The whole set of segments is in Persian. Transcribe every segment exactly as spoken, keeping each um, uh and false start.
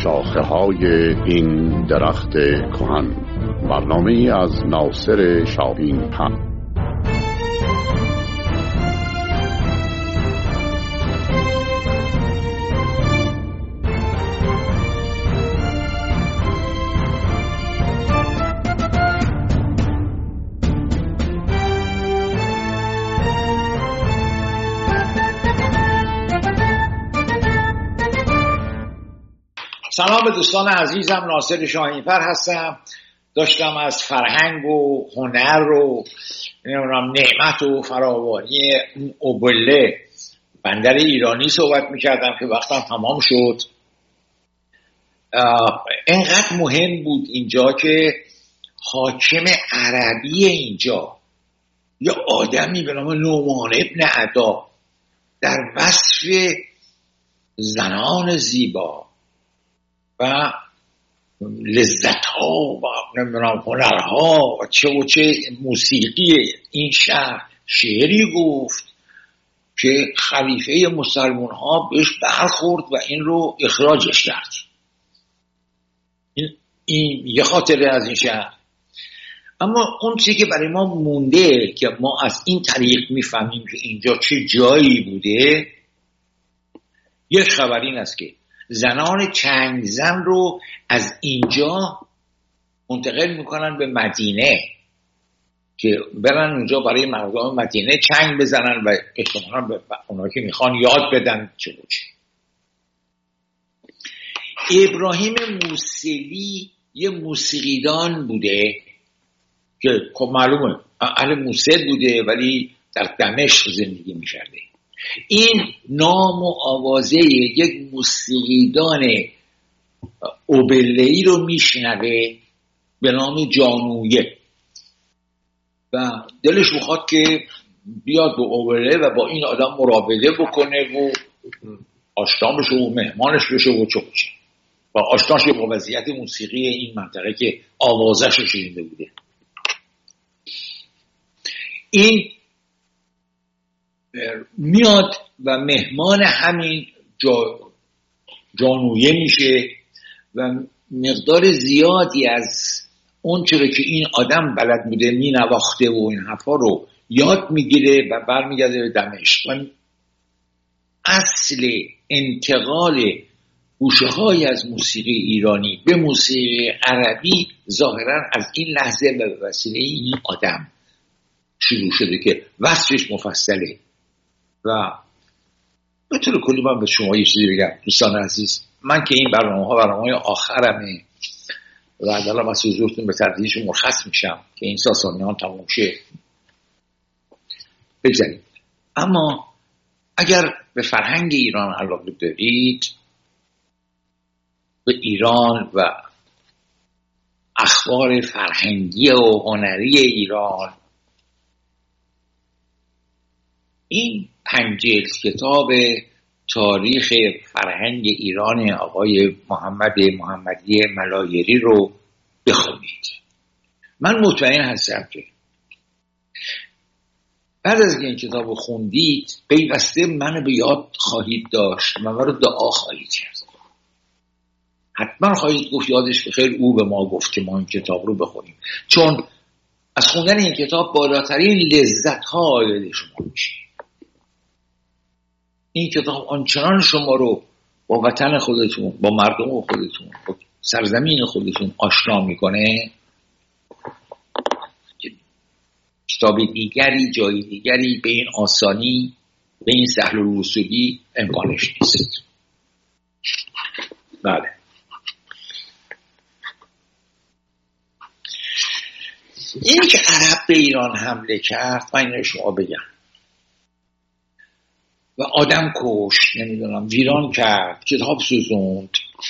شاخه های این درخت کهن. برنامه از ناصر شاهین پن. سلام به دوستان عزیزم، ناصر شاهین‌فر هستم. داشتم از فرهنگ و هنر و نعمت و فراوانی اوبله بندر ایرانی صحبت میکردم که وقتم تمام شد. اینقدر مهم بود اینجا که حاکم عربی اینجا یا آدمی به نام نعمان ابن عدا در وصف زنان زیبا و لذت ها و نمیدونم هنرها و چه و چه موسیقی این شهر شعری گفت که خلیفه مسلمان ها بهش برخورد و این رو اخراجش کرد. این, این یه خاطره از این شهر. اما اون چیزی که برای ما مونده که ما از این طریق میفهمیم که اینجا چه جایی بوده، یک خبر این است که زنان چنگ زن رو از اینجا منتقل میکنن به مدینه که برن اونجا برای مردم مدینه چنگ بزنن و احتمالاً به اونها که میخوان یاد بدن چه باشه. ابراهیم موصلی یه موسیقیدان بوده که خب معلومه اهل موصل بوده ولی در دمشق زندگی میکرده. این نام و آوازه یک موسیقیدان اوبله‌ای رو میشنوه به نام جانویه و دلش میخواد که بیاد به اوبله و با این آدم مراوده بکنه و آشنا بشه و مهمانش بشه و چه بشه و آشناش با وضعیت موسیقی این منطقه که آوازش رو شنیده بوده. این میاد و مهمان همین جا جانویه میشه و مقدار زیادی از اون چرا که این آدم بلد بوده می نواخته و این حرفا رو یاد میگیره و برمیگرده به دمشق. و اصل انتقال گوشه های از موسیقی ایرانی به موسیقی عربی ظاهرا از این لحظه به وسیله این آدم شروع شده که وصفش مفصله. و به طور کلی من به شما یه چیزی بگم دوستان عزیز، من که این برنامه ها برنامه های آخرمه و الان از حضورتون به تدریج مرخص میشم که این ساسانیان تموم شه بگذاریم. اما اگر به فرهنگ ایران علاقه دارید، به ایران و اخبار فرهنگی و هنری ایران، این پنج جلد کتاب تاریخ فرهنگ ایران آقای محمد محمدی ملایری رو بخونید. من مطمئن هستم که بعد از این کتاب رو خوندید پیوسته منو به یاد خواهید داشت و من رو دعا خواهید کرد. حتما خواهید گفت یادش بخیر او به ما گفت که ما این کتاب رو بخونیم، چون از خوندن این کتاب بالاترین لذت ها آید شما میشه. این کتاب آنچنان شما رو با وطن خودتون، با مردم خودتون، با سرزمین خودتون آشنا میکنه کتاب دیگری، جای دیگری به این آسانی، به این سهل الوصولی امکانش نیست. بله. این که عرب به ایران حمله کرد، من اینو شما بگم، و آدم کشت، نمیدونم ویران کرد، کتاب سوزوند.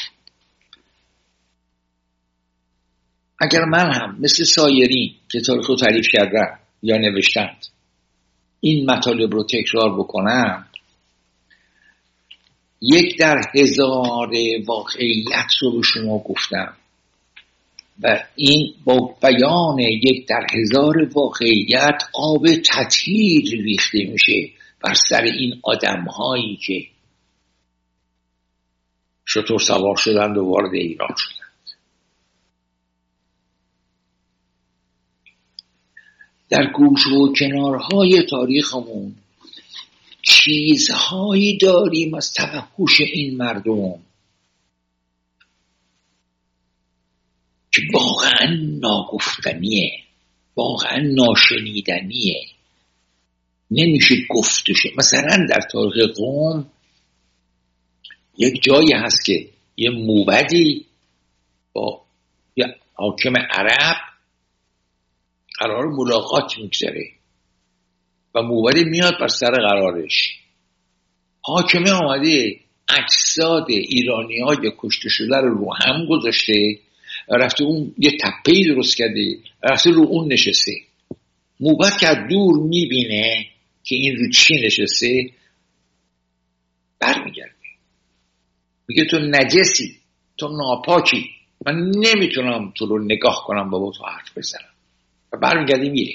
اگر من هم مثل سایرین که تاریخ رو تعریف کردن یا نوشتند این مطالب رو تکرار بکنم، یک در هزار واقعیت رو به شما گفتم و این با بیان یک در هزار واقعیت آب تطهیر ریخته میشه بر سر این آدم هایی که شتر سوار شدند و وارد ایران شدند. در گوشه و کنارهای تاریخمون چیزهایی داریم از توحش این مردم که واقعا ناگفتنیه، واقعا ناشنیدنیه، نمیشه گفتشه. مثلا در تاریخ قوم یک جایی هست که یه موبدی با یه حاکم عرب قرار ملاقات میگذاره و موبد میاد بر سر قرارش. حاکمه آمده اجساد ایرانی های کشته شده رو رو هم گذاشته، رفته اون یه تپه‌ای درست کرده، رفته رو اون نشسته. موبد که از دور میبینه که این رو چی نشسته برمیگرده، میگه تو نجسی، تو ناپاکی، من نمیتونم تو رو نگاه کنم با تو حرف بزنم، و برمیگرده میره.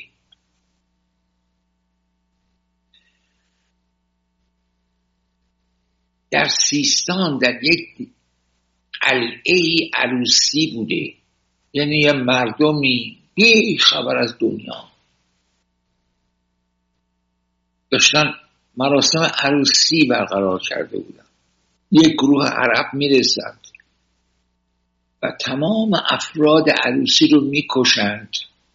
در سیستان در یک قلعه عروسی بوده، یعنی یه مردمی بی خبر از دنیا داشتن مراسم عروسی برقرار کرده بودن. یک گروه عرب میرسند و تمام افراد عروسی رو میکشند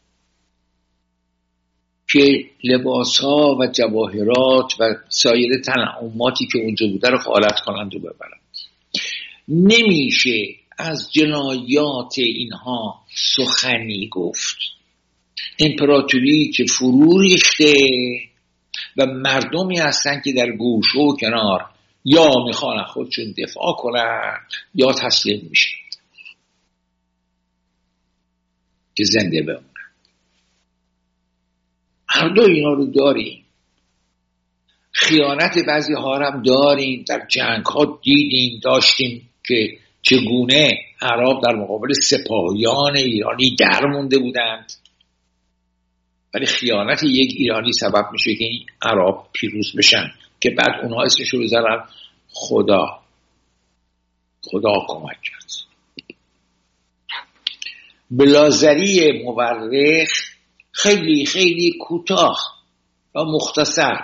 که لباس ها و جواهرات و سایر تنعماتی که اونجا بوده رو خالت کنند و ببرند. نمیشه از جنایات اینها سخنی گفت. امپراتوری که فرو ریخته و مردمی هستن که در گوشه و کنار یا میخوان خودشون دفاع کنن یا تسلیم میشن که زنده بمونن. هر دو اینا رو داریم. خیانت بعضی ها هم داریم، در جنگ ها دیدیم داشتیم که چگونه عرب در مقابل سپاهیان ایرانی در مونده بودند، ولی خیانت یک ایرانی سبب میشه که این عرب پیروز بشن که بعد اونها اسمشو بذارن خدا خدا کمک کرد. بلازری مورخ خیلی خیلی کوتاه و مختصر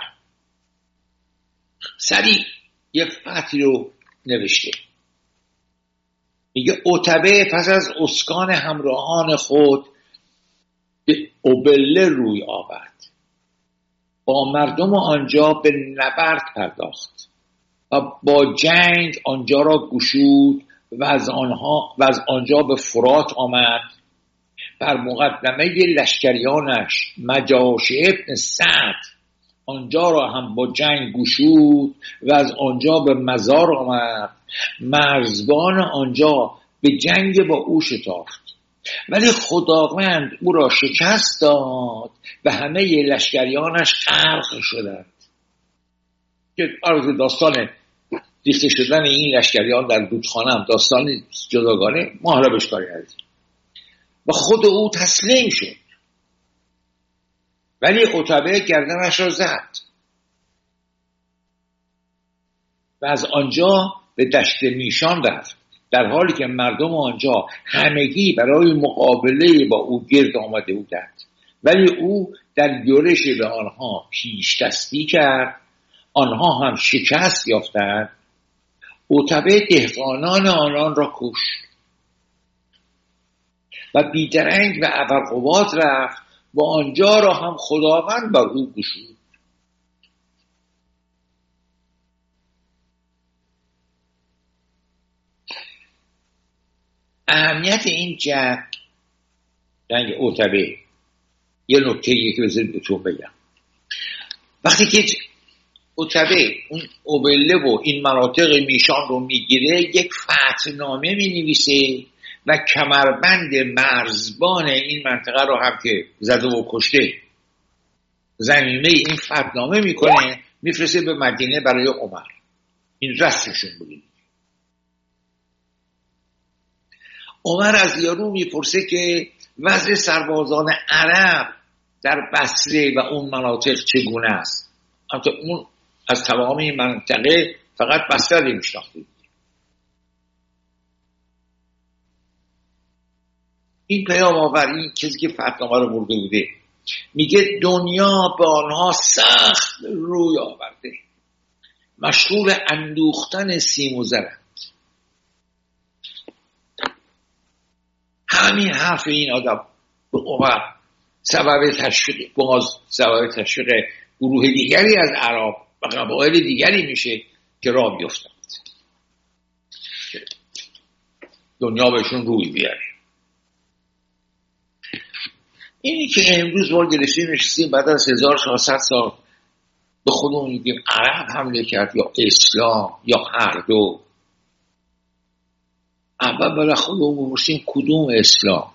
سریع یه فتحی رو نوشته. میگه عتبه پس از اسکان همراهان خود به اوبله روی آورد، با مردم آنجا به نبرد پرداخت و با جنگ آنجا را گشود و از آنها و از آنجا به فرات آمد. بر مقدمه لشکریانش مجاش ابن سعد آنجا را هم با جنگ گشود و از آنجا به مزار آمد. مرزبان آنجا به جنگ با او شتافت، ولی خداوند او را شکست داد و همه لشکریانش غرق شدند. که عرض داستان ریخته شدن این لشکریان در رودخانه هم داستان جداگانه، ما حالا بهش کاری نداریم. و خود او تسلیم شد، ولی عتبه گردنش را زد و از آنجا به دشت میشان رفت، در حالی که مردم آنجا همگی برای مقابله با او گرد آمده بودند، ولی او در یورش به آنها پیش دستی کرد. آنها هم شکست یافتند. عتبه دهقانان آنان را کشت و بیدرنگ و ابرقباد رفت و آنجا را هم خداوند بر او گشود. اهمیت این جنگ جنگ عتبه یه نکته یکی بذارید بهتون بگم. وقتی که عتبه اون اوبله و این مناطق میشان رو میگیره، یک فتحنامه مینویسه و کمربند مرزبان این منطقه رو هم که زده و کشته زمینه این فتحنامه میکنه، میفرسته به مدینه برای عمر. این رسمشون بودید. عمر از یارو میپرسه که وضع سربازان عرب در بصره و اون مناطق چگونه است. اون از تمام این منطقه فقط بصره رو میشناختید. این پیام آوری کسی که فتنامه رو برده بوده میگه دنیا به آنها سخت روی آورده، مشغول اندوختن سیم و زرند. همین حرف این آدم به عمر سبب تشویق باز سبب تشویق گروه دیگری از عرب و قبایل دیگری میشه که راه بیفتند، دنیا بهشون روی بیاره. اینی که امروز ما گرفتیم نشستیم بعد از هزار و چهارصد سال به خودمون میگیم عرب حمله کرد یا اسلام یا هر دو. اول برای خودمون بپرسیم کدوم اسلام؟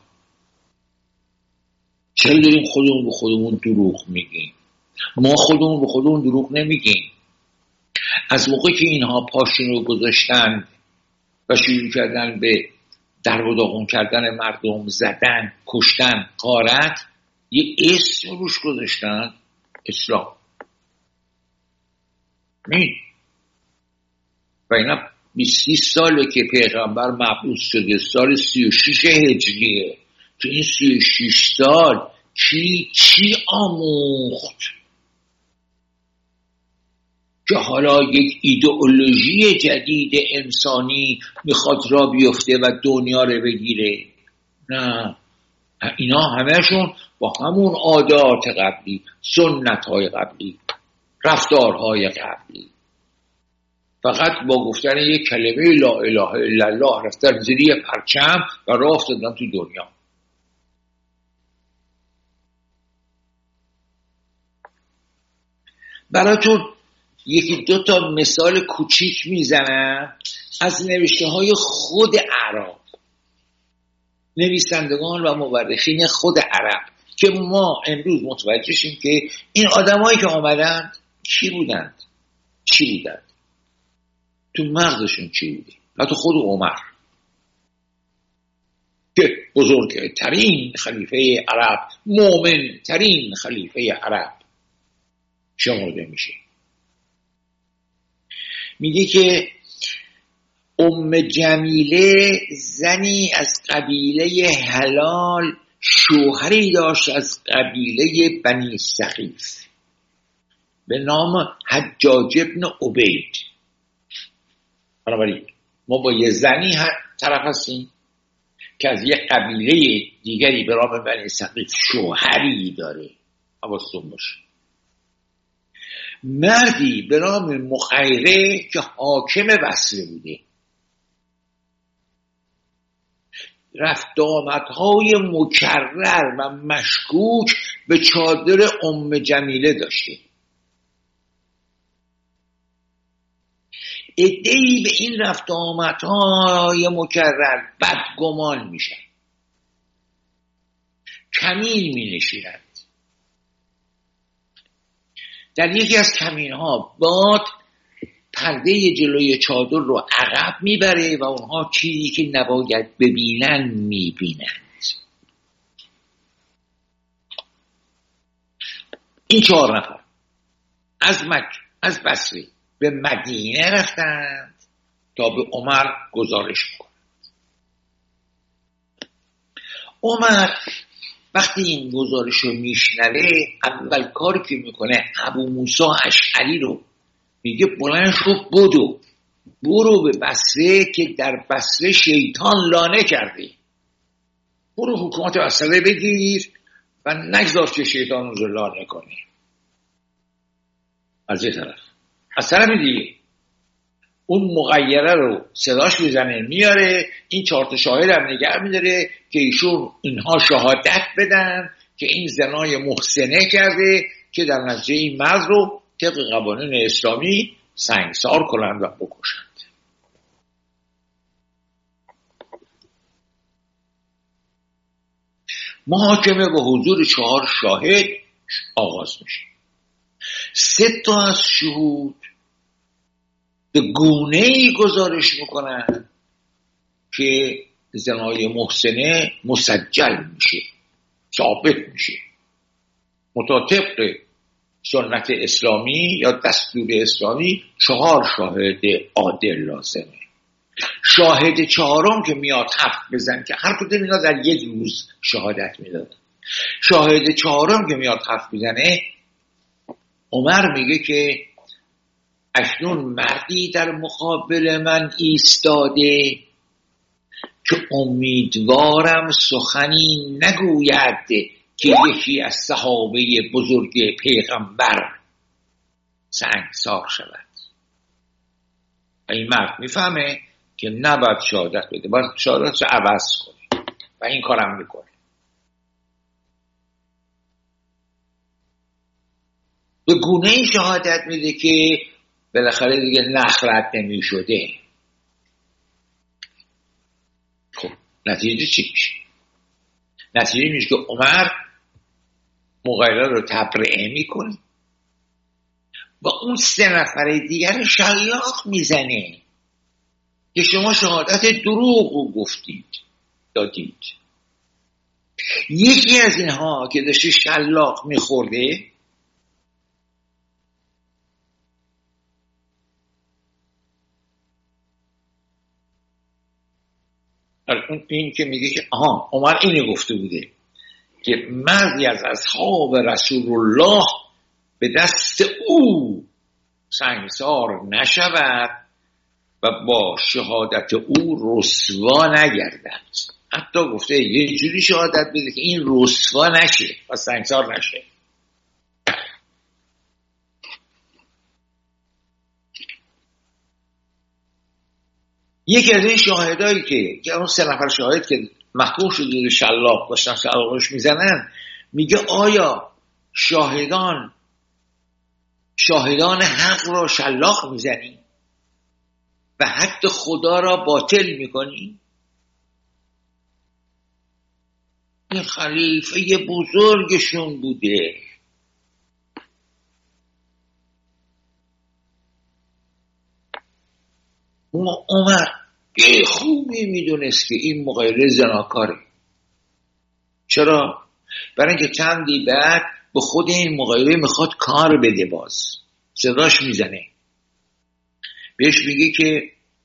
چرا داریم خودمون به خودمون دروغ میگیم؟ ما خودمون به خودمون دروغ نمیگیم. از موقعی که اینها پاشون رو گذاشتن و شروع کردن به در و داغون کردن مردم، زدن، کشتن، غارت، یه اسم روش گذاشتن، اسلام. می و اینا بیست ساله که پیغمبر مبعوث شده، سال سی و شش هجریه. تو این سی و شش سال چی چی آموخت که حالا یک ایدئولوژی جدید انسانی میخواد را بیفته و دنیا رو بگیره؟ نه، اینا همهشون با همون عادات قبلی، سنت‌های قبلی، رفتارهای قبلی، فقط با گفتن یک کلمه لا اله الا الله رفتن زیر پرچم و راه افتادن تو دنیا. براتون یکی دو تا مثال کوچیک میزنم از نوشته های خود عرب، نویسندگان و مورخین خود عرب، که ما امروز متوجه شیم که این آدمایی که آمدند چی بودند چی بودند تو مغزشون چی بوده. حتی خود عمر که بزرگترین خلیفه عرب، مومن ترین خلیفه عرب شمرده میشه، میگه که ام جمیله زنی از قبیله هلال شوهری داشت از قبیله بنی ثقیف به نام حجاج ابن عبید. بنابراین ما با یه زنی طرف هستیم که از یه قبیله دیگری به نام بنی ثقیف شوهری داره. حواستون باشه. مردی به نام مغیره که حاکم بصره بوده، رفت آمدهای مکرر و مشکوک به چادر ام جمیله داشته. عده‌ای به این رفت آمدهای مکرر بدگمان میشن، کمین می نشیرند. در یکی از کمینها باد پرده جلوی چادر رو عقب میبره و اونها چیزی که نباید ببینن میبینند. این چهار نفر از مکه از بصره به مدینه رفتند تا به عمر گزارش کنند. عمر وقتی این گزارش رو میشنوه اول کاری که میکنه ابو موسی اشعری رو میگه بلند شو بدو برو به بصره که در بصره شیطان لانه کرده، برو حکومت بصره بگیر و نگذار که شیطان رو لانه کنه. از یه طرف از طرف دیگه اون مغیره رو صداش میزنه میاره، این چهار تا شاهد هم نگه میداره که ایشون اینها شهادت بدن که این زنای محسنه کرده که در نتیجه این مرد رو طبق قوانین اسلامی سنگسار کنند و بکشند. محاکمه به حضور چهار شاهد آغاز میشه. سه تا از شهود به گونه‌ای گزارش میکنن که زنای محسنه مسجل میشه، ثابت میشه، مطابق سنت اسلامی یا دستور اسلامی چهار شاهد عادل لازمه. شاهد چهارم که میاد حرف بزن، که هر کدوم اینا در یک روز شهادت میداد، شاهد چهارم که میاد حرف بزنه، عمر میگه که اکنون مردی در مقابل من ایستاده که امیدوارم سخنی نگوید که یکی از صحابه بزرگ پیغمبر سنگسار شود. این مرد میفهمه که نباید شهادت بده، باید شهادت رو عوض کنه و این کارم میکنه. به گونه این شهادت میده که بالاخره دیگه نخرت نمی شده. خب نتیجه چی میشه؟ نتیجه میشه که عمر مغیره رو تبرئه میکنه و اون سه نفر دیگر شلاق میزنه که شما شهادت دروغ رو گفتید دادید. یکی از اینها که داشته شلاق میخورده این که میگه که آها عمر اینو گفته بوده که مردی از اصحاب رسول الله به دست او سنگسار نشود و با شهادت او رسوا نگردد. حتی گفته یه جوری شهادت بده که این رسوا نشه و سنگسار نشه. یکی از این شاهدایی که که اون سه نفر شاهد که محکوم شده شلاق داشتن شلاقش میزنن، میگه آیا شاهدان شاهدان حق را شلاق میزنی و حتی خدا را باطل میکنی؟ این خلیفه بزرگشون بوده. عمر یه خوبی میدونست که این مغیره زناکاره. چرا؟ برای اینکه چندی بعد به خود این مغیره میخواد کار بده، باز صداش میزنه، بهش میگه که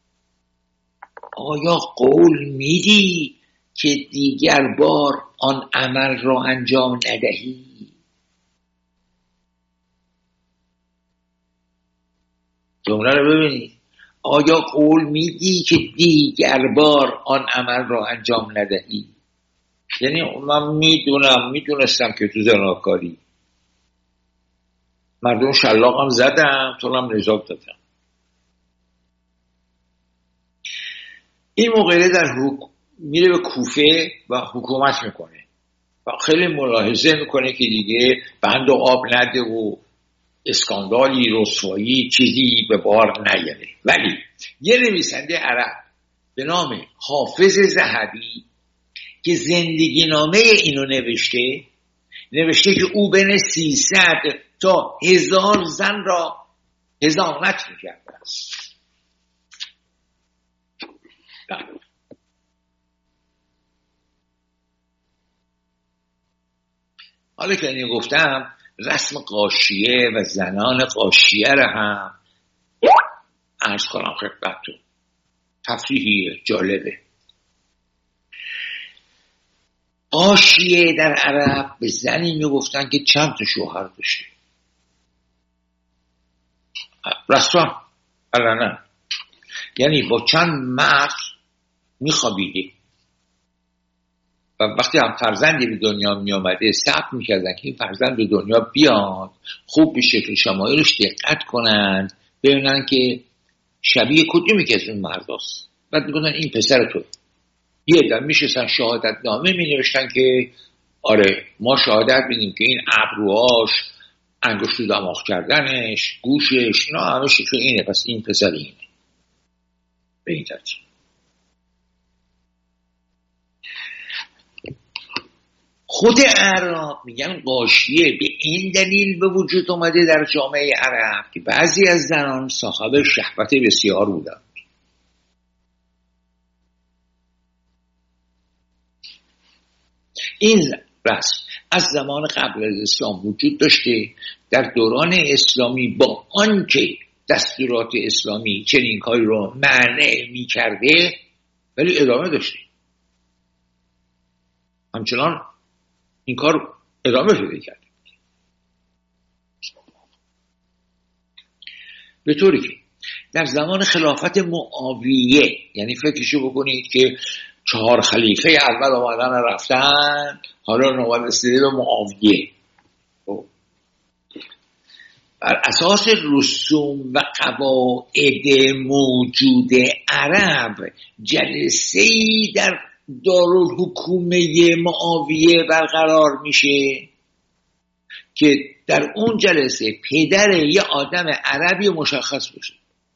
آیا قول میدی که دیگر بار آن عمل را انجام ندهی؟ جمله رو ببینید، آیا قول میدی که دیگر بار آن عمل را انجام ندهی؟ یعنی من میدونم میدونستم که تو زناکاری، مردم شلاقم زدم، تو هم نجات دادم. این مغیره در حکم میره به کوفه و حکومت میکنه و خیلی ملاحظه میکنه که دیگه بند و آب نده و اسکاندالی رسوایی چیزی به بار نیاره. ولی یه نویسنده عرب به نام حافظ ذهبی که زندگی نامه اینو نوشته نوشته که او بین سیصد تا هزار زن را حضانت میکرده است. حالا که اینو گفتم، رسم غاشیه و زنان غاشیه را هم عرض کنم خدمتتون. تفریحی جالبه. غاشیه در عرب به زنی میگفتن که چند تا شوهر داشته، رسما علنا، یعنی با چند مرد میخوابیده و وقتی هم فرزندی به دنیا می آمده ثبت میکردن که این فرزند به دنیا بیاد، خوب به شکل شمایلش دقت کنن ببینن که شبیه کدومی که از اون مرداست، بعد میگن این پسر تو. یه دم میشستن شهادت نامه می نوشتن که آره ما شهادت میدیم که این ابروهاش، انگشت دماغ کردنش، گوشش، نه همه شکل اینه، پس این پسر اینه. به این ترتیب. خود عرب میگن غاشیه به این دلیل به وجود اومده در جامعه عرب که بعضی از زنان صاحب شهوت بسیار بودند. این رسم از زمان قبل از اسلام وجود داشته. در دوران اسلامی با آنکه دستورات اسلامی چنین کاری رو مانع می کرده، ولی ادامه داشته، همچنان این کار ادامه پیدا کرده، به طوری که در زمان خلافت معاویه، یعنی فکرشو بکنید که چهار خلیفه اول آمدن رفتن، حالا نوبت رسیده به معاویه، بر اساس رسوم و قواعد موجود عرب جلسه‌ای در دارالحکومه معاویه برقرار میشه که در اون جلسه پدر یه آدم عربی مشخص بشه.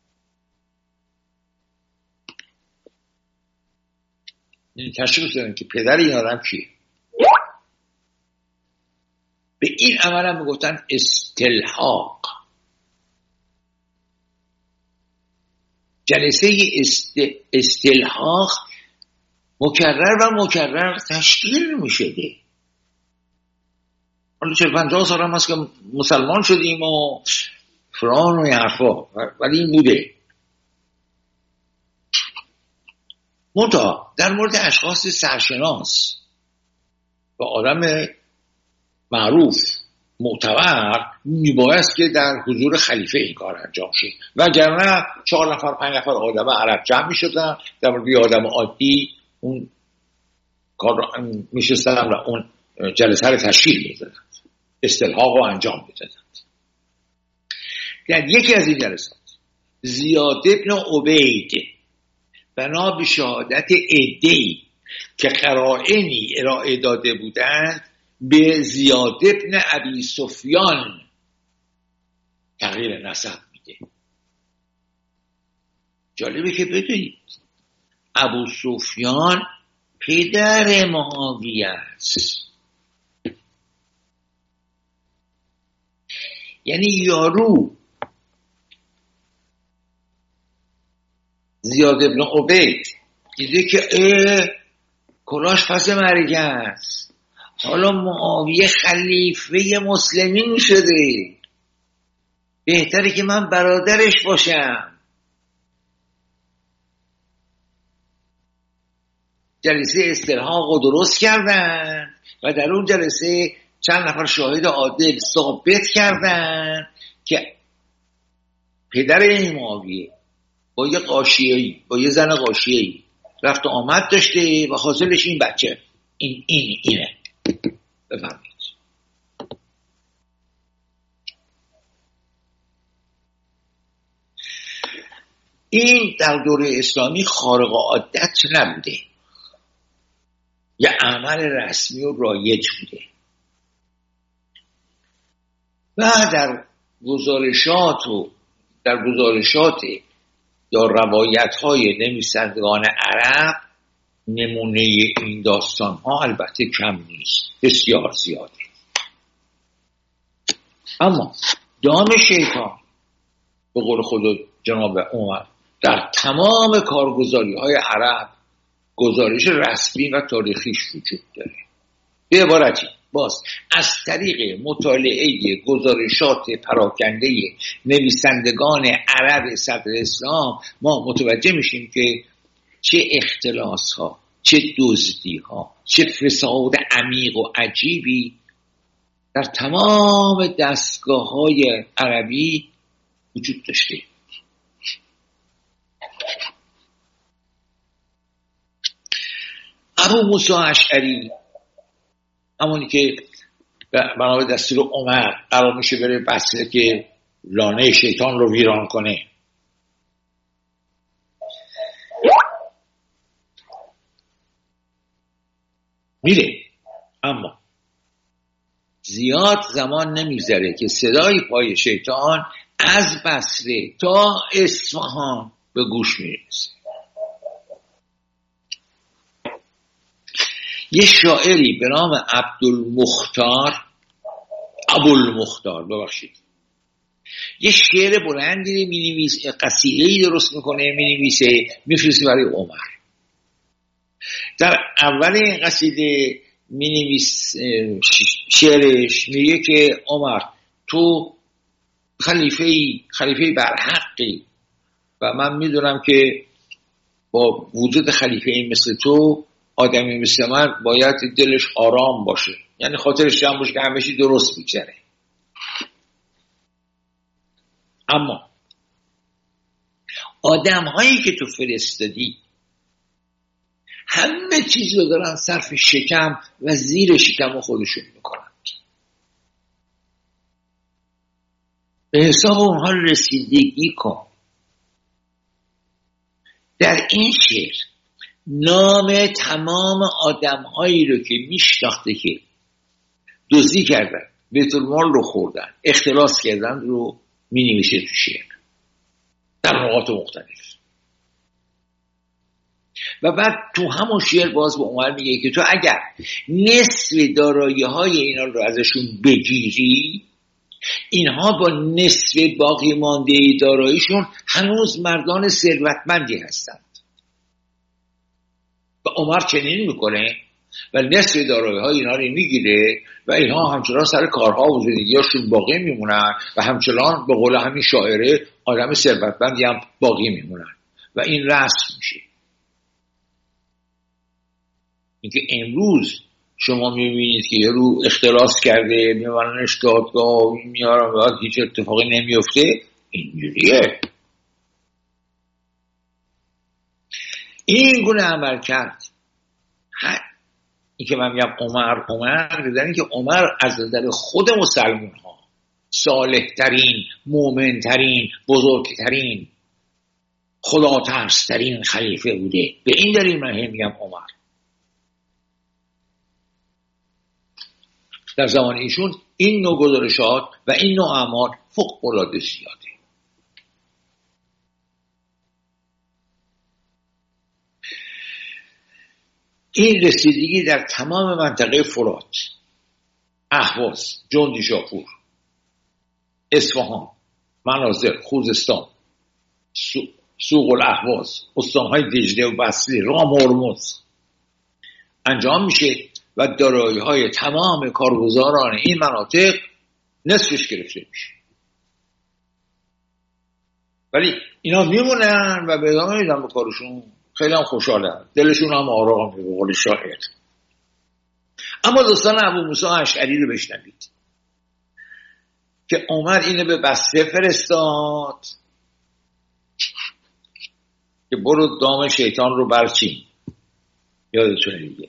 تشخیص بدن که پدر این آدم کیه. به این عمل هم میگفتن استلحاق. جلسه است... استلحاق مکرر و مکرر تشکیل میشده. حالا چه پنجاه سال هم هست که مسلمان شدیم و فران و این حرفا، ولی این بوده. منتها در مورد اشخاص سرشناس و آدم معروف معتبر میبایست که در حضور خلیفه این کار انجام شه، وگرنه چهار نفر پنج نفر آدم عرب جمع میشدن در مورد یه آدم عادی اون کار رو میشستن و اون جلسه رو تشکیل میدادن، استلحاق رو انجام میدادن. در یکی از این جلسات زیاد ابن عبید بنا به شهادت عده‌ای که قرائنی ارائه داده بودند به زیاد ابن ابی سفیان تغییر نسب میده. جالبه که بدونید ابو سفیان پدر معاویه است. یعنی یارو زیاد ابن عبید دیده که اه کلاش پس مرگ است، حالا معاویه خلیفه مسلمین شده، بهتره که من برادرش باشم. جلسه استلحاق رو درست کردن و در اون جلسه چند نفر شاهد عادل ثابت کردن که پدر این معاویه با یه قاشیه‌ای با یه زن قاشیه‌ای رفت و آمد داشته و حاصلش این بچه این این اینه. بفهمید این در دوره اسلامی خارق عادت نبوده، یه عمل رسمی و رایج بوده و در گزارشات و در گزارشات یا روایت های نویسندگان عرب نمونه این داستان ها البته کم نیست، بسیار زیاده. اما دام شیطان به قول خود جناب عمر در تمام کارگزاری های عرب گزارش رسمی و تاریخیش وجود داره. به عبارتی باز از طریق مطالعه گزارشات پراکنده نویسندگان عرب صدر اسلام ما متوجه میشیم که چه اختلاس ها، چه دزدی ها، چه فساد عمیق و عجیبی در تمام دستگاه های عربی وجود داشته. ابو موسی اشعری همونی که بنا به دستور عمر قرار میشه بره بصره که لانه شیطان رو ویران کنه، میره، اما زیاد زمان نمیذاره که صدای پای شیطان از بصره تا اصفهان به گوش میرسه. یه شاعری به نام عبدالمختار ابوالمختار ببخشید یه شعر بلندی مینویسه، قصیده‌ای درست میکنه، مینویسه، میفرسته برای عمر. در اول این قصیده مینویس شعرش میگه که عمر تو خلیفه‌ای خلیفه برحقی و من میدونم که با وجود خلیفه‌ای مثل تو آدمی مثل من باید دلش آرام باشه، یعنی خاطرش جمع باشه که همه چی درست میگذره. اما آدم هایی که تو فرستادی همه چیز رو دارن صرف شکم و زیر شکم خودشون میکنن. به حساب اونها رسیدگی کن. در این شعر نام تمام آدم هایی رو که میشناخته که دزدی کردن، بیت المال رو خوردن، اختلاس کردن رو می نویشه تو شعر در نقاط مختلف. و بعد تو همون شعر باز به عمر میگه که تو اگر نصف دارایی های اینا رو ازشون بگیری، اینها با نصف باقی مانده داراییشون هنوز مردان ثروتمندی هستند. و عمر چنین میکنه و نصف دارایی های اینا رو میگیره و اینها همچنان سر کارها و زندگیاشون باقی میمونن و همچنان به قول همین شاعره آدم ثروتمندی هم باقی میمونن و این رسم میشه. اینکه امروز شما میبینید که یه رو اختلاس کرده میبرنش دادگاه میارن و هیچ اتفاقی نمیفته، اینجوریه. این گونه عمل کرد این که من میگم عمر عمر در این که عمر از نظر خود مسلمان ها صالح ترین، مومن ترین، بزرگترین، خدا ترس ترین خلیفه بوده. به این دلیل من هم میگم عمر. در زمان ایشون این نوع گزارشات و این نوع اعمال فوق العاده زیاده. این رسیدگی در تمام منطقه فرات، اهواز، جندیشاپور، اصفهان، مناظر، خوزستان، سوق الاهواز، استانهای دجله و بصره، رام و هرمز انجام میشه و دارایی‌های تمام کارگزاران این مناطق نصفش گرفته میشه. ولی اینا میمونن و به ادامه میدن به کارشون، خیلی هم خوشحالن، دلشون هم آرامه به قول شاعر. اما داستان ابو موسی اشعری رو بشنوید که عمر اینو به بصره فرستاد که برو دام شیطان رو برچین. یادتونه دیگه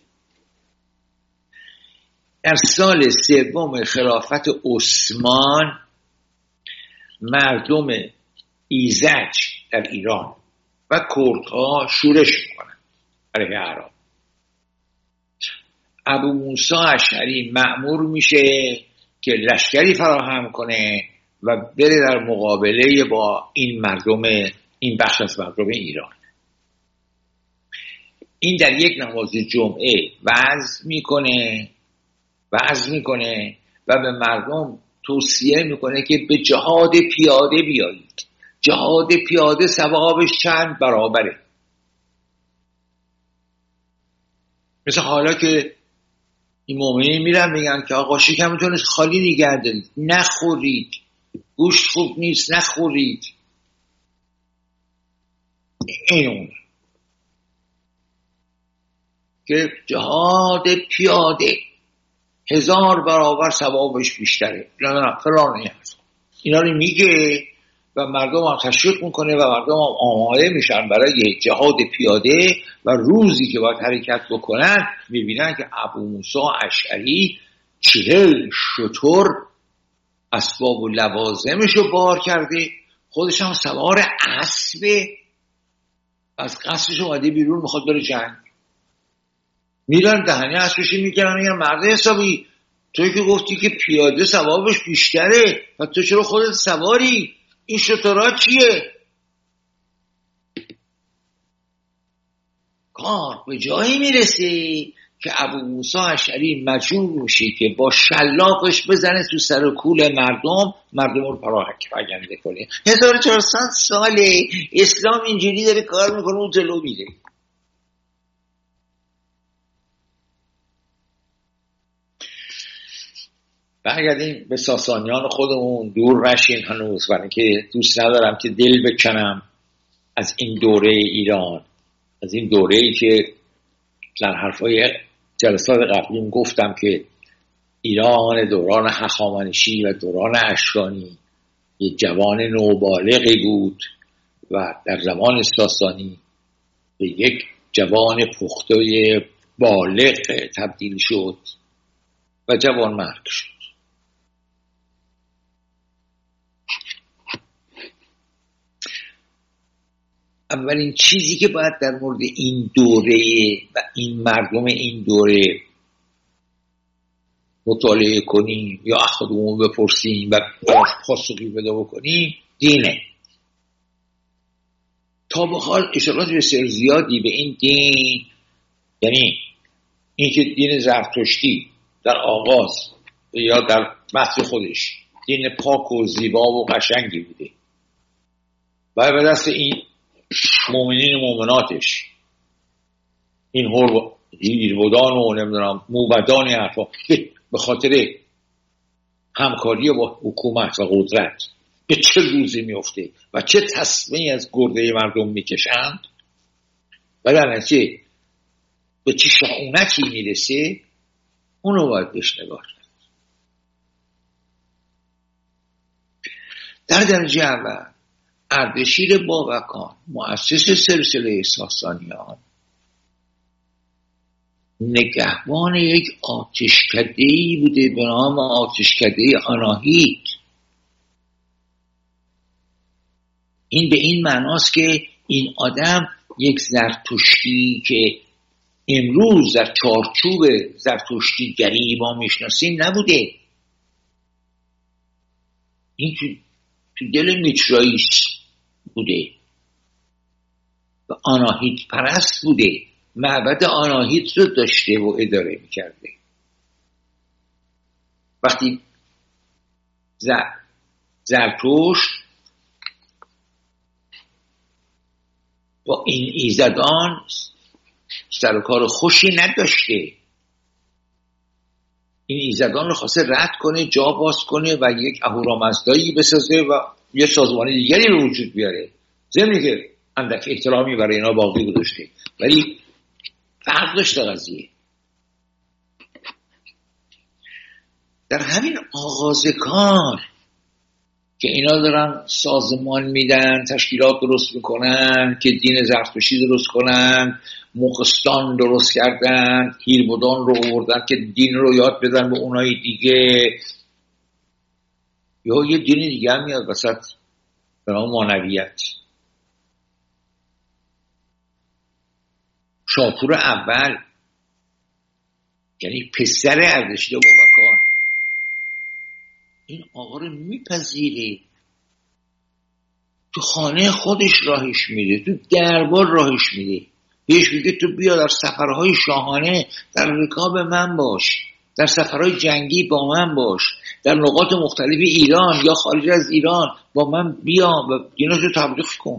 در سال سوم خلافت عثمان مردم ایزج در ایران و کردها شورش میکنن علیه عرب. ابو موسی اشعری مأمور میشه که لشکری فراهم کنه و بره در مقابله با این مردم، این بخش از مردم ایران. این در یک نماز جمعه وعظ میکنه وعظ میکنه و به مردم توصیه میکنه که به جهاد پیاده بیایید. جهاد پیاده ثوابش چند برابره. مثل حالا که این مومنین میرن میگن که آقا شکمتون خالی نگه دارید، نخورید، گوشت خوب نیست نخورید. این اون که جهاد پیاده هزار برابر ثوابش بیشتره، نه فلان این اینا رو میگه و مردم هم تشویق میکنه و مردم هم آماده میشن برای جهاد پیاده و روزی که باید حرکت بکنن میبینن که ابو موسی اشعری چهل شتر اسباب و لوازمشو بار کرده، خودش هم سوار اسبه، از قصرش اومده بیرون میخواد بره جنگ. میرن دهنه اسبش میگیرن میگن مرد حسابی توی که گفتی که پیاده ثوابش بیشتره و تو چرا خودت سواری؟ این شترها چیه؟ کار به جایی میرسه که ابو موسی اشعری مجبور میشه که با شلاقش بزنه تو سر کول مردم، مردم رو پراکنده کنه. هزار و چهارصد ساله اسلام اینجوری داره کار میکنه و جلو میره. برگردیم به ساسانیان خودمون، دور نشین هنوز، برای که دوست ندارم که دل بکنم از این دوره ایران، از این دوره‌ای که در حرفای جلسات قبلیم گفتم که ایران دوران هخامنشی و دوران اشکانی یک جوان نوبالغی بود و در زمان ساسانی به یک جوان پخته بالغ تبدیل شد و جوان مرگ شد. اولین چیزی که باید در مورد این دوره و این مردم این دوره مطالعه کنیم یا خودمون بپرسیم و پاسخی پیدا بکنیم دینه. تا به حال اشارات بسیار زیادی به این دین، یعنی اینکه دین زرتشتی در آغاز یا در متن خودش دین پاک و زیبا و قشنگی بوده و به دست این مؤمنین و مؤمناتش این هیرودان و نمیدونم موبدان حرفا به خاطر همکاری با حکومت و قدرت به چه روزی میفته و چه تصمیمی از گرده مردم میکشند و در نتیجه به چه شعونتی میرسه، اونو باید بهش نگاه کرد. در درجه اول اردشیر بابکان مؤسس سلسله ساسانیان نگهبان یک آتشکده‌ای بوده به نام آتشکده آناهیت. این به این معناست که این آدم یک زرتشتی که امروز در چارچوب زرتشتیگری ما میشناسیم نبوده. این تو, تو دل میترائیس بوده و آناهیت پرست بوده، معبد آناهیت رو داشته و اداره میکرده. وقتی زرتشت با این ایزدان سر و کار خوشی نداشته، این ایزدان رو خواسته رد کنه، جا باز کنه و یک اهورامزدایی بسازه و یه سازمان دیگری رو وجود بیاره، ضمن که اندک احترامی برای اینا باقی گذاشته، ولی فرق داشته قضیه. در همین آغاز کار که اینا دارن سازمان میدن، تشکیلات درست میکنن که دین زرتشتی درست کنن، مغستان درست کردن، هیربودان رو آوردن که دین رو یاد بدن به اونای دیگه، یا یه دین دیگه هم میاد وسط به نام مانویت. شاپور اول یعنی پسر اردشیر بابکان این آقا رو میپذیره، تو خانه خودش راهش میده، تو دربار راهش میده، بهش میگه تو بیا در سفرهای شاهانه در رکاب من باش، در سفرهای جنگی با من باش، در نقاط مختلف ایران یا خارج از ایران با من بیا و دیناشو تبلیغ کن.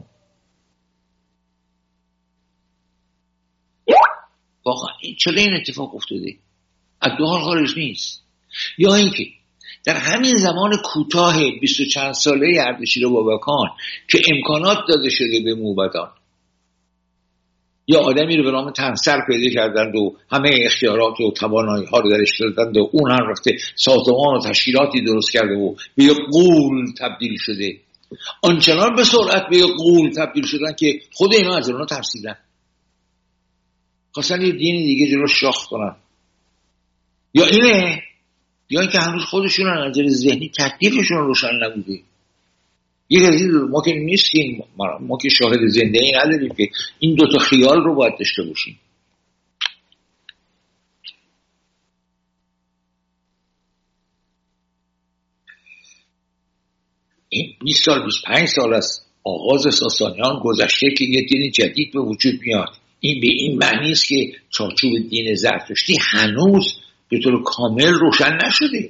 واقعا چرا این اتفاق افتاده؟ از دو حال خارج نیست. یا اینکه در همین زمان کوتاه بیست و چند ساله اردشیر بابکان که امکانات داده شده به موبدان، یا آدمی رو به نام تنسر پیدا کردند و همه اختیارات و توانایی ها رو درش دادند و اون هم رفته سازمان و تشکیلاتی درست کرده و به یک غول تبدیل شده. آنچنان به سرعت به یک غول تبدیل شدن که خود اینا از اونا ترسیدن، خواستن یه دین دیگه جلو شاخ کنن. یا اینه یا اینکه هنوز خودشون از نظر ذهنی تکلیفشون روشن نبوده. یه قضیه ما که نیستیم، ما که شاهد زنده ای نداریم که این دوتا خیال رو باید داشته باشیم. این بیست سال بیست و پنج سال از آغاز ساسانیان گذشته که یه دین جدید به وجود میاد. این به این معنی است که چارچوب دین زرتشتی هنوز به طور کامل روشن نشده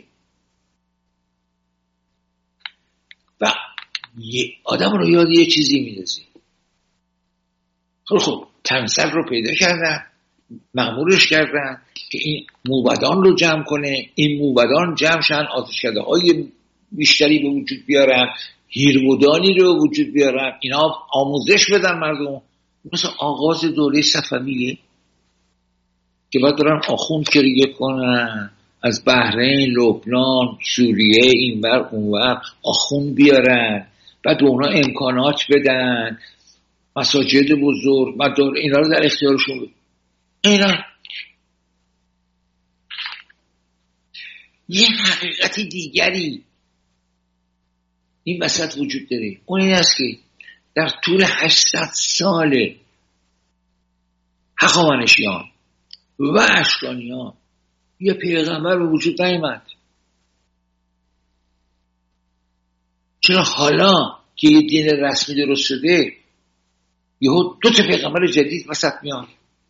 و یه آدم رو یاد یه چیزی میندازه. خب خب تنسل رو پیدا کردن، مأمورش کردن که این موبدان رو جمع کنه، این موبدان جمع شن، آتشکده های بیشتری به وجود بیارن، هیرمودانی رو وجود بیارن، اینا آموزش بدن مردم. مثل آغاز دوره صفویه که بعد دارن آخوند کریه کنن، از بحرین، لبنان، سوریه، اینور اونور آخوند بیارن، بعد اونا امکانات بدن، مساجد بزرگ، مدار، اینا رو در اختیارشون بدن. اینا یه حقیقت دیگری این وسط وجود داره، اون این است که در طول هشتصد سال هخامنشیان و اشکانیان یه پیغمبر به وجود نیامد. چرا حالا که یه دین رسمی درست شده یهو دو تا پیغمبر جدید وسط میان،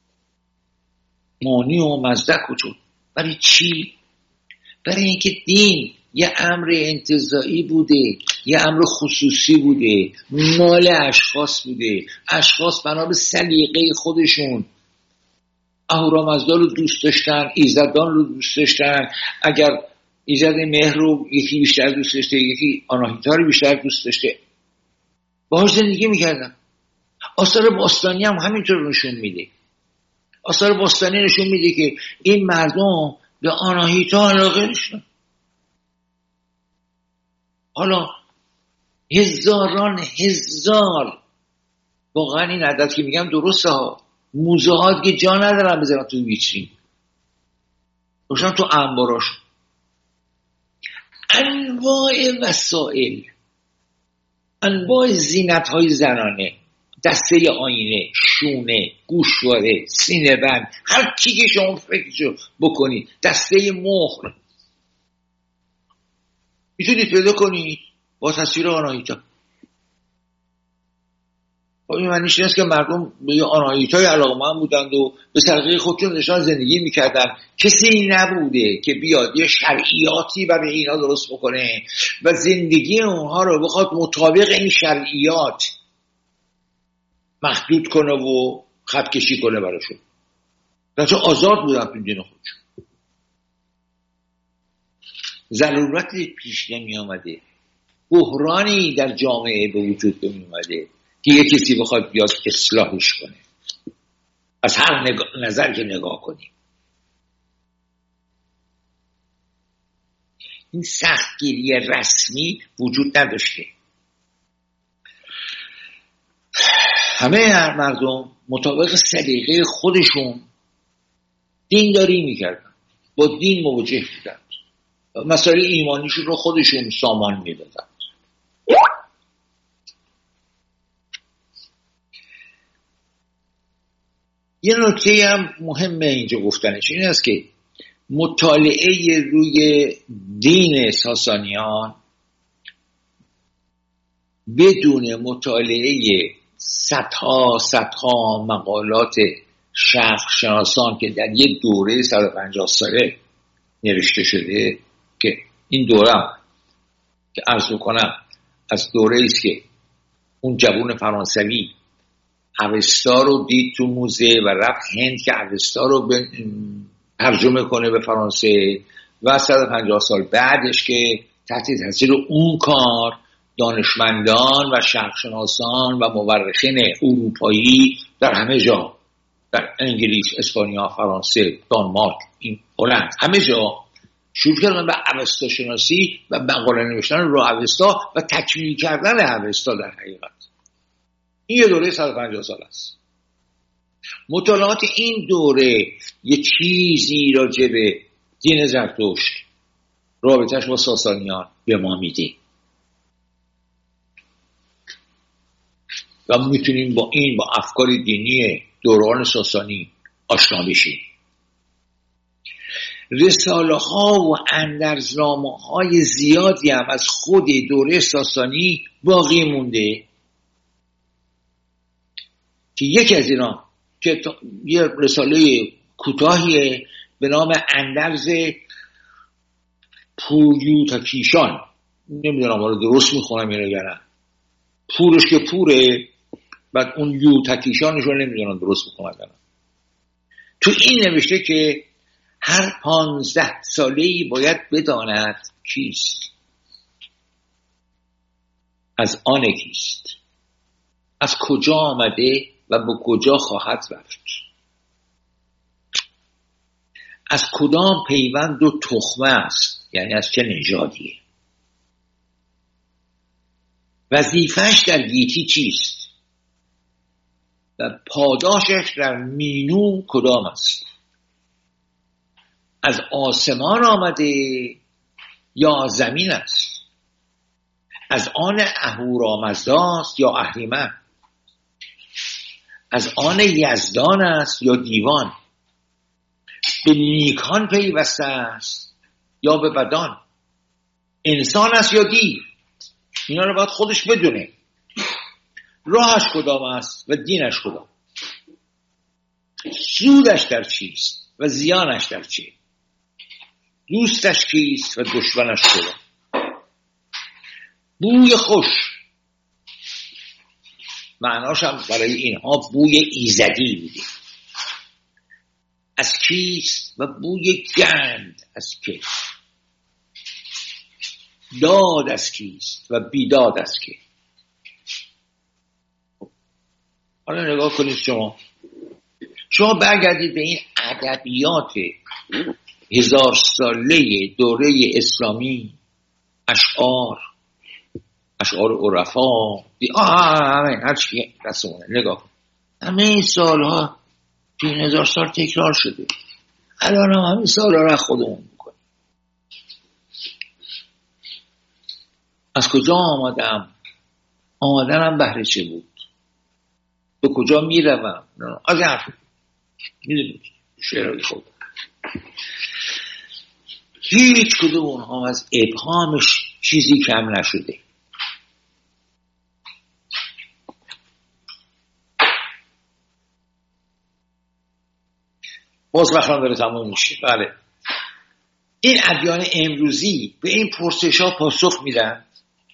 مانی و مزدک و چون؟ برای چی؟ برای اینکه دین یه امر انتزاعی بوده، یه امر خصوصی بوده، مال اشخاص بوده، اشخاص بنا به سلیقه خودشون اهورامزدا رو دوست داشتن، ایزدان رو دوست داشتن. اگر ایزد مهر رو یکی بیشتر دوست داشته، یکی آناهیتا رو بیشتر دوست داشته، باهاش زندگی میکردن. آثار باستانی هم همینطور نشون میده. آثار باستانی نشون میده که این مردم به آناهیتا علاقه داشتن. حالا هزاران هزار، واقعا این عدد که میگم درسته ها، موزه ها که جا ندارن بذارن تو ویترین، روشن تو انباراش، انواع وسائل، انواع زینت های زنانه، دسته آینه، شونه، گوشواره، سینه بند، هر چی که شما فکرشو بکنید، دسته مهر میتونید پیدا کنید با تصویر آناهیتا. این معنیش نیست که مردم به آناهیتای علاقه‌مند بودند و به سلیقه خودشون داشتن زندگی میکردن. کسی نبوده که بیاد یه شرعیاتی برای اینا درست بکنه و زندگی اونها رو بخواد مطابق این شرعیات محدود کنه و خط کشی کنه براشون. بچه آزاد بودن تو دین خودشون. ضرورت پیش نمی آمده، بحرانی در جامعه به وجود نمی آمده که یه کسی بخواد بیاد اصلاحش کنه. از هر نگاه، نظر که نگاه کنیم، این سختگیری رسمی وجود نداشته. همه مردم مطابق سلیقه خودشون دینداری میکردن، با دین مواجه بودن، مسائل ایمانیشون رو خودشون سامان میدادن. یه نکته هم مهمه اینجا گفتنش این است که مطالعه روی دین ساسانیان بدون مطالعه صدها صدها مقالات شرق شناسان که در یک دوره صد و پنجاه ساله نوشته شده، که این دوره هم که عرض بکنم از دوره است که اون جوون فرانسوی اوستا رو دید تو موزه و رفت هند که اوستا رو ترجمه کنه به فرانسه، و صد و پنجاه سال بعدش که تحت تاثیر اون کار دانشمندان و شرقشناسان و مورخین اروپایی در همه جا، در انگلیس، اسپانیا، فرانسه، دانمارک، این هلند، همه جا شروع کردن به اوستا شناسی و مقاله نوشتن رو اوستا و تکمیل کردن اوستا. در حقیقت این یه دوره صد و پنجاه سال است. مطالعات این دوره یه چیزی راجع به دین زرتشت، رابطه‌اش با ساسانیان به ما میده و میتونیم با این با افکار دینی دوران ساسانی آشنا بشیم. رساله ها و اندرزنامه های زیادی هم از خود دوره ساسانی باقی مونده که یکی از اینا که یه رساله کوتاهیه به نام اندرز پوریوتاکیشان، نمیدونم حالا درست میخونم یا نه، پورش که پوره، بعد اون یوتاکیشانش رو نمیدونم درست میخونم یا نه. تو این نوشته که هر پانزده ساله‌ای باید بداند کیست، از آن کیست، از کجا آمده و به کجا خواهد رفت، از کدام پیوند و تخمه است، یعنی از چه نژادیه، وظیفه‌اش در گیتی چیست و پاداشش در مینو کدام است، از آسمان آمده یا زمین است، از آن اهورامزدا است یا اهریمن، از آن یزدان است یا دیوان، به نیکان پیوسته است یا به بدان، انسان است یا دیو. اینا رو باید خودش بدونه. راهش کدام است و دینش کدام، سودش در چیست و زیانش در چیه، دوستش کیست و دشمنش کدام. بوی خوش معناش هم برای اینها بوی ایزدی بوده. از کیست و بوی گند از که، داد از کیست و بیداد از که. حالا نگاه کنید، شما شما برگردید به این ادبیات هزار ساله دوره اسلامی، اشعار اشعار عرفا، همه هر چی رسمونه نگاه کن، همه این سالها تو این هزار سال تکرار شده. الان هم همین سالها را خودمون میکنیم. از کجا آمدم؟ آمدنم بهر چه بود؟ به کجا میروم؟ از این حرف میدونید شعرهای خود هیچ کدوم اونها از ابهامش چیزی کم نشده. باز وقتم داره تمام میشه. بله، این ادیان امروزی به این پرسش ها پاسخ میدن.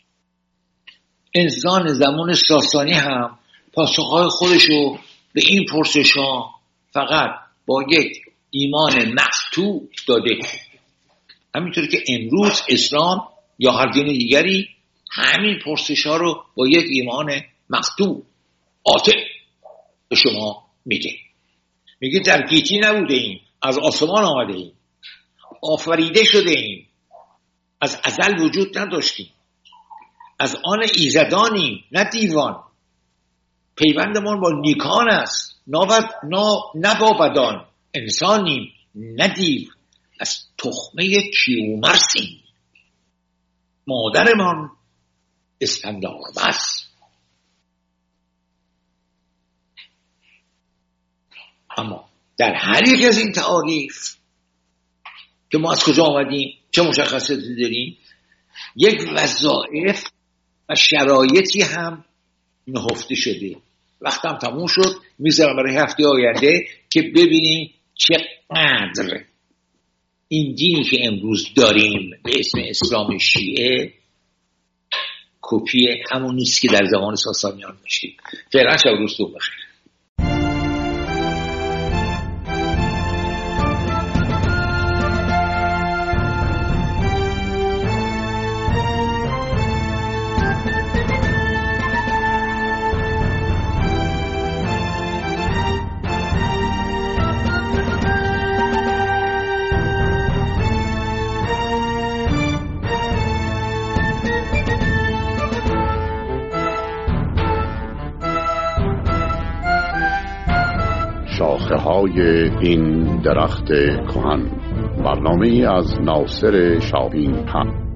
انسان زمان ساسانی هم پاسخهای خودشو به این پرسش ها فقط با یک ایمان مقطوع داده. همینطور که امروز اسلام یا هر دین دیگری همین پرسش ها رو با یک ایمان مقطوع قاطع به شما میده. میگه در گیتی نبوده ایم، از آسمان آمده ایم، آفریده شده ایم، از ازل وجود نداشتیم، از آن ایزدانیم نه دیوان، پیوندمان با نیکان است نه با بدان، انسانیم نه دیو، از تخمه کیومرثیم، مادرمان اسفندیار بس. اما در هر یک از این تعاریف که ما از کجا آمدیم، چه مشخصاتی داریم، یک وظایف و شرایطی هم نهفته شده. وقتم تموم شد، میذارم برای هفته آینده که ببینیم چقدر این دینی که امروز داریم به اسم اسلام شیعه کپی همون نیست که در زمان ساسانیان داشتیم. فعلا شب روزتون بخیر. شاخه های این درخت کهن. برنامه از ناصر شاهین هم